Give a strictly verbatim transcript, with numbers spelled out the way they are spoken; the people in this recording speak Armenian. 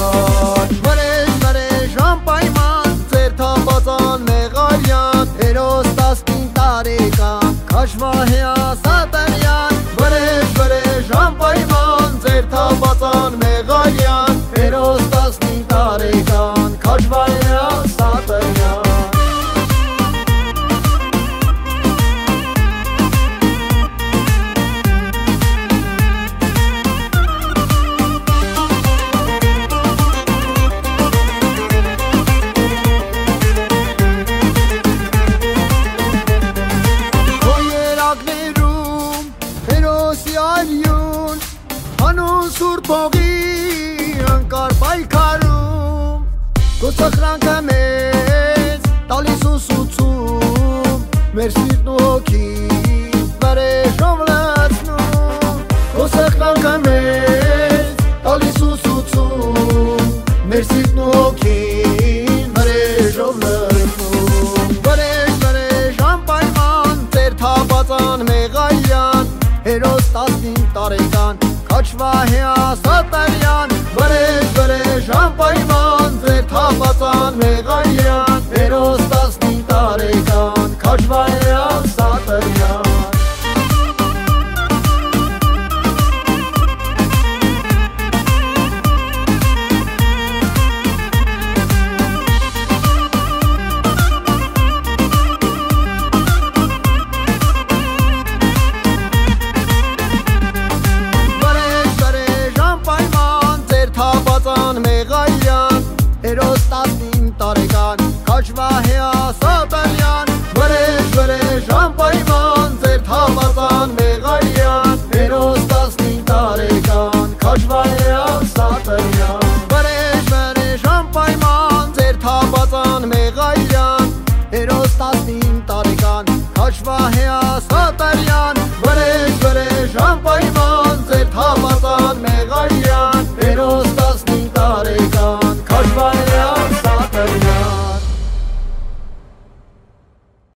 տարեկան Վրեժ վրեժ անպայման ձեր թապածան մեղարյան Հերոս տասնին տարեկան քաշվահյա սատանյան Վրեժ վրեժ անպայման ձեր թապածան մեղարյան Հերոս տասնին տարեկան քաշվահյա սատանյան Հանուն սուրբ հողի ընկար պայքարում Քո սխրանքը մեզ տալիս ուսուցում Մեր սիրտն ու հոգին վրեժով լցնում Քո սխրանքը մեզ տալիս ուսուցում Մեր սիրտն ու հոգին վրեժով լցնում Վրեժ վրեժ անպայման ձեր թապածան մեղարյան Հերոս տասնին տարեկան քաշվահյա